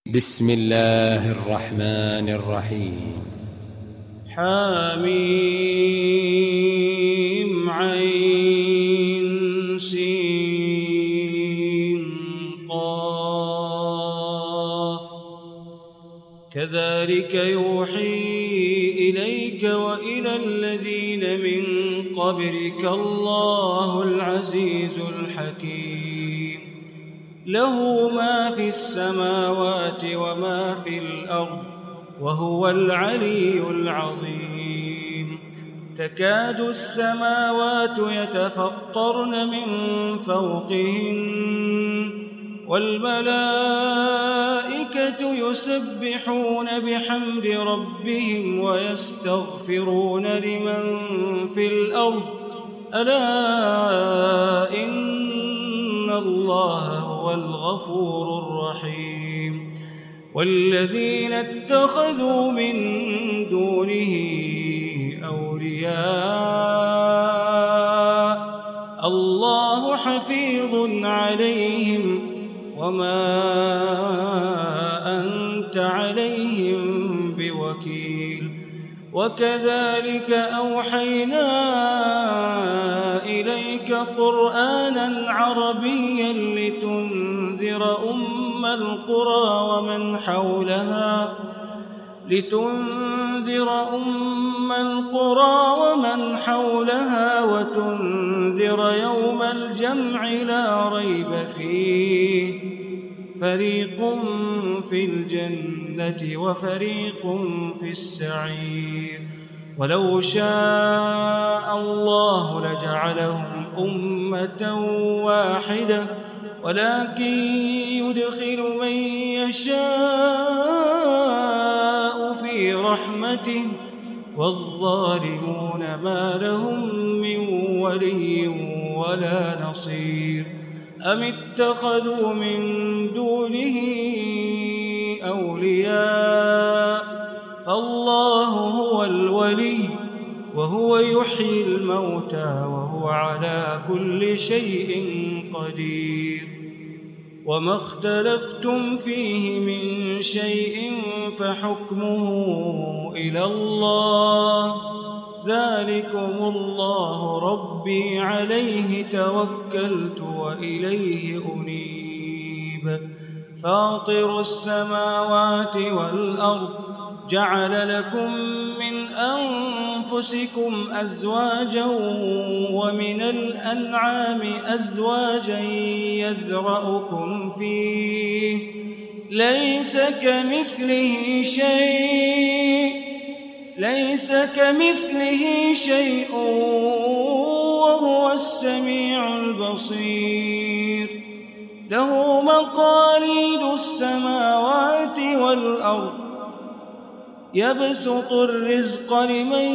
بسم الله الرحمن الرحيم. حميم عين سين قاف كذلك يوحي إليك وإلى الذين من قبلك الله العزيز الحكيم له ما في السماوات وما في الأرض وهو العلي العظيم تكاد السماوات يتفطرن من فوقهن والملائكة يسبحون بحمد ربهم ويستغفرون لمن في الأرض ألا إن الله هو الغفور الرحيم والذين اتخذوا من دونه أولياء الله حفيظ عليهم وما أنت عليهم بوكيل وكذلك أوحينا إليك قرآنا عربيا لتنذر أم القرى ومن حولها وتنذر يوم الجمع لا ريب فيه فريق في الجنة وفريق في السعير ولو شاء الله لجعلهم أمة واحدة ولكن يدخل من يشاء في رحمته والظالمون ما لهم من ولي ولا نصير أم اتخذوا من دونه أولياء فالله هو الولي وهو يحيي الموتى وهو على كل شيء قدير وما اختلفتم فيه من شيء فحكمه إلى الله ذلكم الله ربي عليه توكلت وإليه أنيب فاطر السماوات والأرض جعل لكم من أنفسكم أزواجا ومن الأنعام أزواجا يذرأكم فيه ليس كمثله شيء وهو السميع البصير له مقاليد السماوات والأرض يبسط الرزق لمن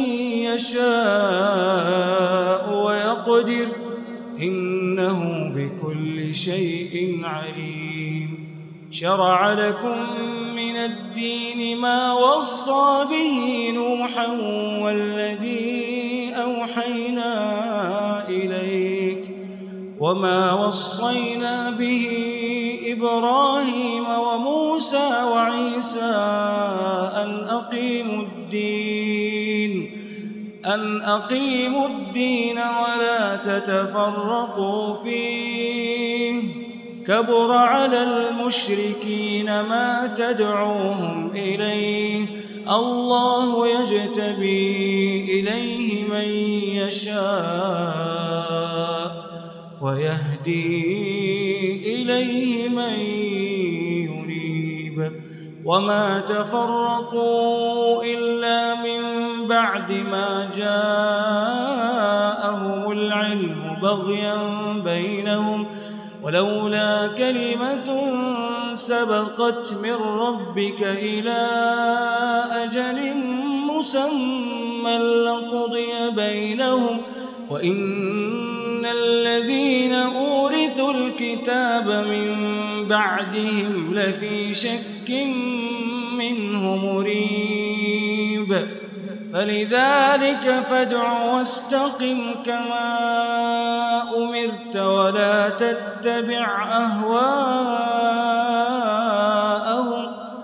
يشاء ويقدر إنه بكل شيء عليم شرع لكم من الدين ما وصى به نوحا والذي أوحينا إليك وما وصينا به إبراهيم وموسى وعيسى أن أقيموا الدين ولا تتفرقوا فيه كبر على المشركين ما تدعوهم إليه الله يجتبي إليه من يشاء ويهدي إليه من ينيب وما تفرقوا إلا من بعد ما جاءهم العلم بغيا بينهم ولولا كلمة سبقت من ربك إلى أجل مسمى لقضي بينهم وإن الذين أورثوا الكتاب من بعدهم لفي شك منه مريب فلذلك فادع واستقم كما أمرت ولا تتبع أهواءهم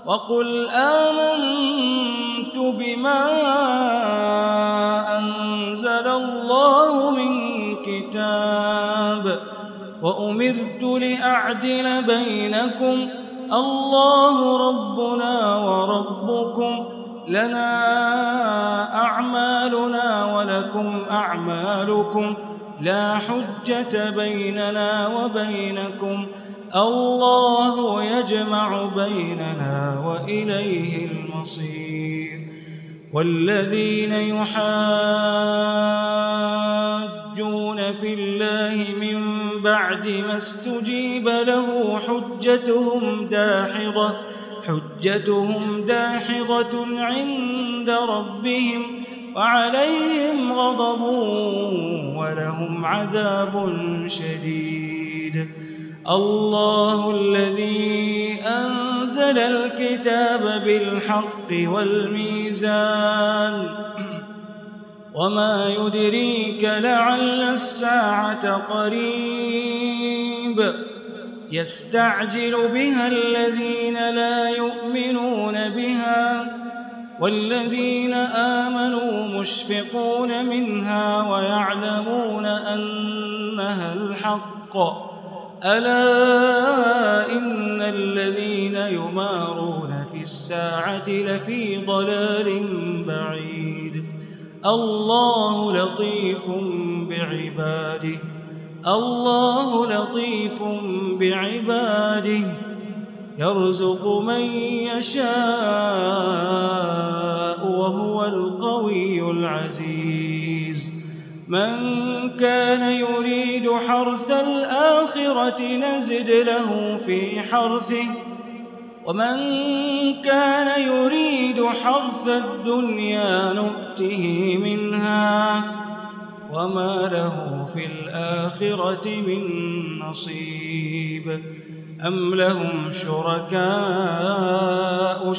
وقل آمنت بما أنزل الله من كتاب وأمرت لأعدل بينكم الله ربنا وربكم لنا أعمالنا ولكم أعمالكم لا حجة بيننا وبينكم الله يجمع بيننا وإليه المصير والذين يحاجون في الله من بعد ما استجيب له حجتهم داحضة عند ربهم وعليهم غضب ولهم عذاب شديد الله الذي أنزل الكتاب بالحق والميزان وما يدريك لعل الساعة قريب يستعجل بها الذين لا يؤمنون بها والذين آمنوا مشفقون منها ويعلمون أنها الحق ألا إن الذين يمارون في الساعة لفي ضلال بعيد الله لطيف بعباده يرزق من يشاء وهو القوي العزيز من كان يريد حرث الآخرة نزد له في حرثه ومن كان يريد حرث الدنيا نؤته منها وما له في الآخرة من نصيب أم لهم شركاء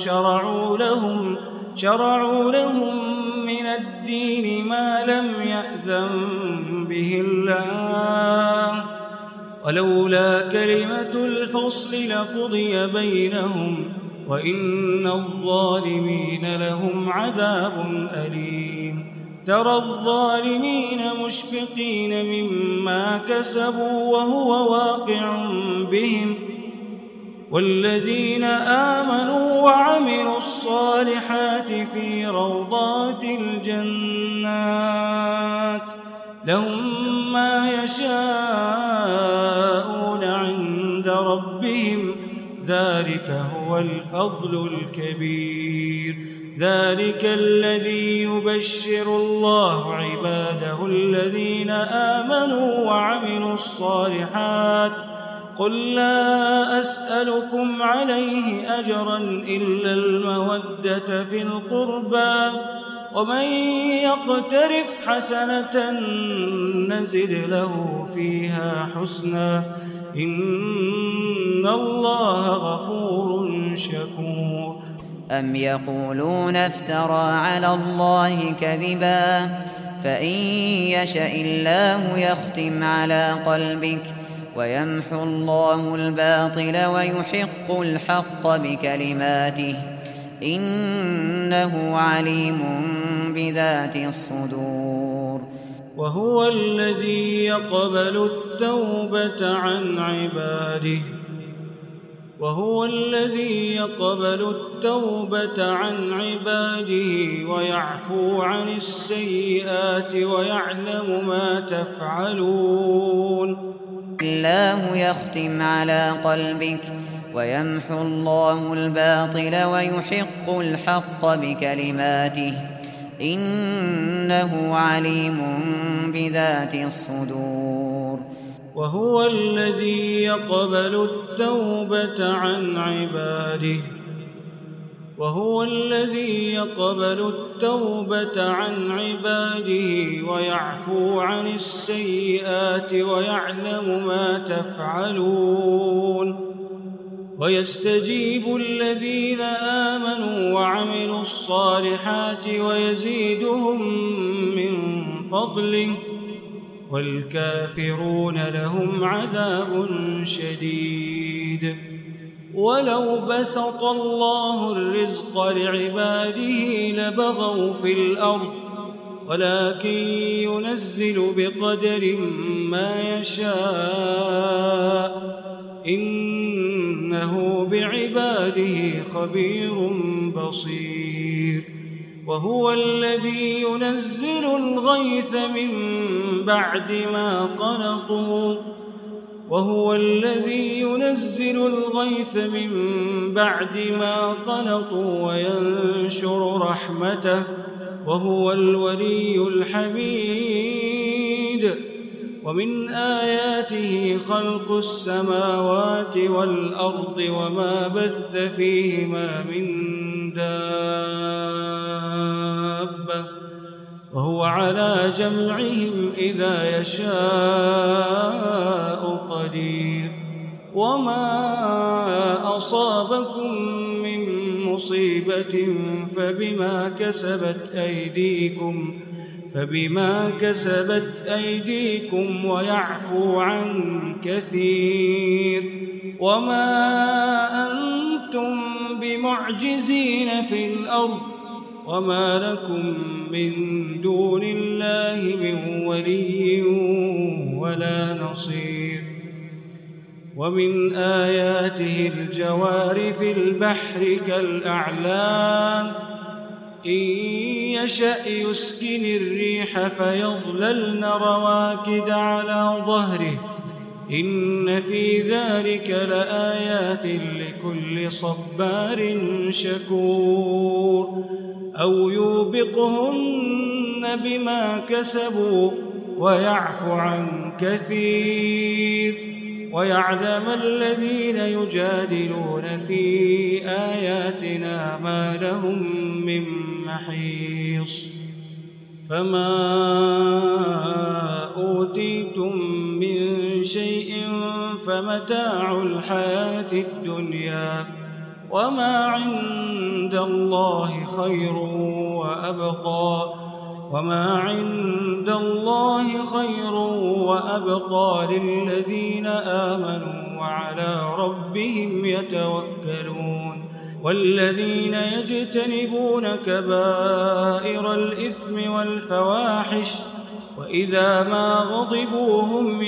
شرعوا لهم من الدين ما لم يأذن به الله ولولا كلمة الفصل لقضي بينهم وإن الظالمين لهم عذاب أليم ترى الظالمين مشفقين مما كسبوا وهو واقع بهم والذين آمنوا وعملوا الصالحات في روضات الجنات لهم ما يشاءون عند ربهم ذلك هو الفضل الكبير ذلك الذي يبشر الله عباده الذين آمنوا وعملوا الصالحات قل لا أسألكم عليه أجرا إلا المودة في القربى ومن يقترف حسنة نزد له فيها حسنا إن الله غفور شكور أم يقولون افترى على الله كذبا فإن يشأ الله يختم على قلبك ويمحو الله الباطل ويحق الحق بكلماته إنه عليم بذات الصدور وهو الذي يقبل التوبة عن عباده ويعفو عن السيئات ويعلم ما تفعلون الله يختم على قلبك ويمحو الله الباطل ويحق الحق بكلماته إنه عليم بذات الصدور وهو الذي يقبل التوبة عن عباده ويعفو عن السيئات ويعلم ما تفعلون ويستجيب الذين آمنوا وعملوا الصالحات ويزيدهم من فضله والكافرون لهم عذاب شديد ولو بسط الله الرزق لعباده لبغوا في الأرض ولكن ينزل بقدر ما يشاء إنه بعباده خبير بصير وهو الذي ينزل الغيث من بعد ما قنطوا وينشر رحمته وهو الولي الحميد ومن آياته خلق السماوات والأرض وما بث فيهما من دابة وهو على جمعهم إذا يشاء قدير وما أصابكم من مصيبة فبما كسبت أيديكم ويعفو عن كثير وما أنتم بمعجزين في الأرض وما لكم من دون الله من ولي ولا نصير ومن آياته الجوار في البحر كالأعلام إن يشأ يسكن الريح فيظللن رواكد على ظهره إن في ذلك لآيات لكل صبار شكور أو يوبقهن بما كسبوا ويعفو عن كثير ويعلم الذين يجادلون في آياتنا ما لهم من محيص فما أوتيتم من شيء فمتاع الحياة الدنيا وما عند الله خير وأبقى للذين آمنوا وعلى ربهم يتوكلون والذين يجتنبون كبائر الإثم والفواحش وإذا ما غضبوا هم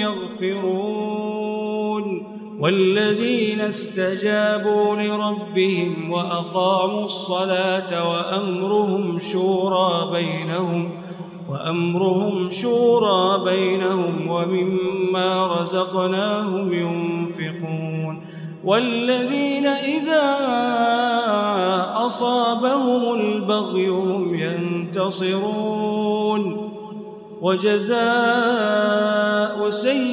يغفرون والذين استجابوا لربهم وأقاموا الصلاة وأمرهم شورى بينهم ومما رزقناهم ينفقون والذين إذا أصابهم البغي هم ينتصرون وجزاء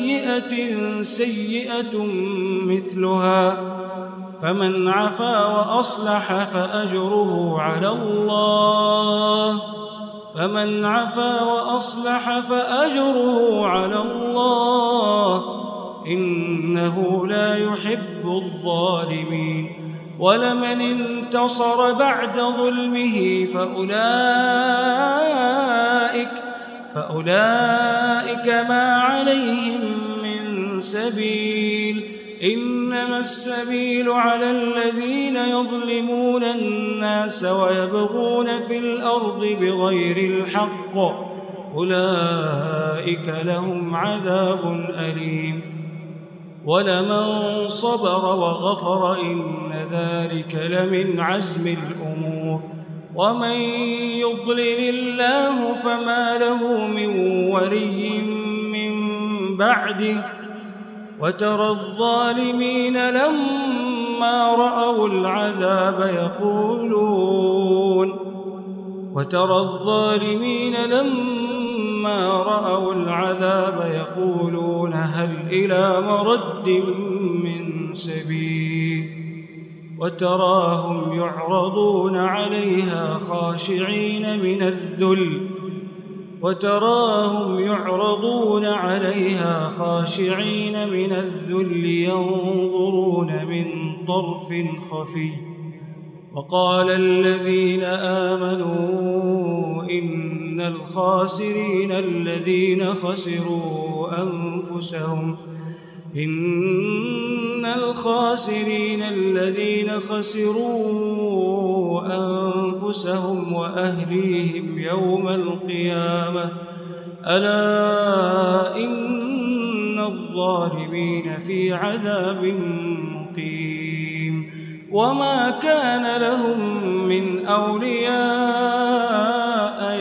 سيئة مثلها فمن عفا وأصلح فأجره على الله إنه لا يحب الظالمين ولمن انتصر بعد ظلمه فأولئك ما عليهم من سبيل إنما السبيل على الذين يظلمون الناس ويبغون في الأرض بغير الحق أولئك لهم عذاب أليم ولمن صبر وغفر إن ذلك لمن عزم الأمور ومن يضلل الله فما له من ولي من بعده وترى الظالمين لما رأوا العذاب يقولون هل إلى مرد من سبيل وتراهم يعرضون عليها خاشعين من الذل ينظرون من طرف خفي وقال الذين آمنوا إن الخاسرين الذين خسروا أنفسهم الخاسرين الذين خسروا أنفسهم وأهليهم يوم القيامة ألا إن الظالمين في عذاب مقيم وما كان لهم من أولياء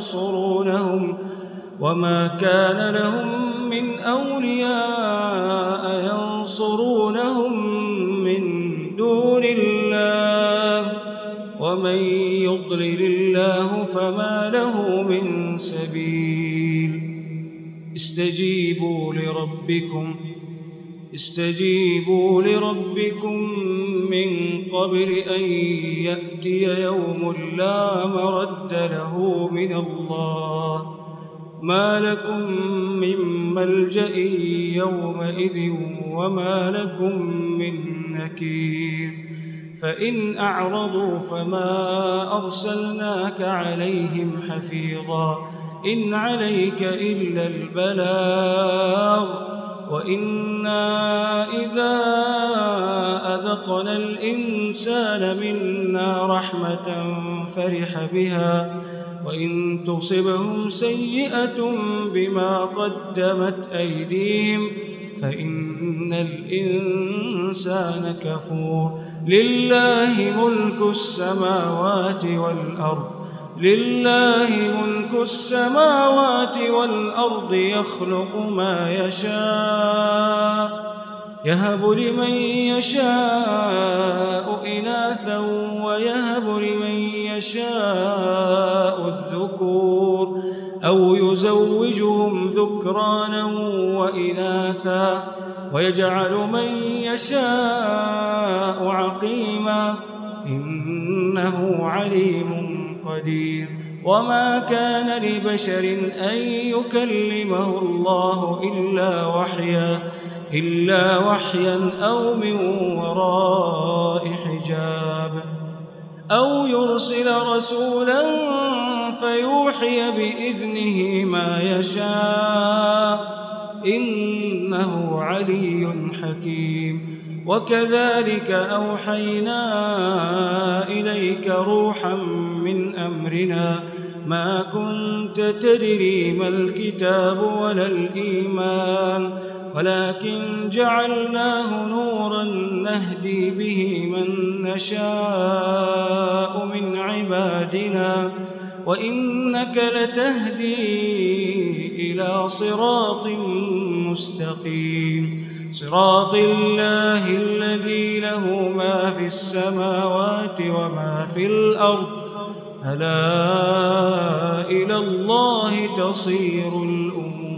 ينصرونهم من دون الله ومن يضلل الله فما له من سبيل استجيبوا لربكم من قبل أن يأتي يوم لا مرد له من الله ما لكم من ملجأ يومئذ وما لكم من نكير فإن أعرضوا فما أرسلناك عليهم حفيظا إن عليك إلا البلاغ وإنا إذا أذقنا الإنسان منا رحمة فرح بها وإن تصبهم سيئة بما قدمت أيديهم فإن الإنسان كفور لله ملك السماوات والأرض يخلق ما يشاء يهب لمن يشاء إناثا ويهب لمن يشاء الذكور أو يزوجهم ذكرانا وإناثا ويجعل من يشاء عقيما إنه عليم قدير وما كان لبشر أن يكلمه الله إلا وحيا أو من وراء حجاب أو يرسل رسولا فيوحي بإذنه ما يشاء إنه علي حكيم وكذلك أوحينا إليك روحا من أمرنا ما كنت تدري ما الكتاب ولا الإيمان ولكن جعلناه نورا نهدي به من نشاء من عبادنا وإنك لتهدي إلى صراط مستقيم صراط الله الذي له ما في السماوات وما في الأرض ألا إلى الله تصير الأمور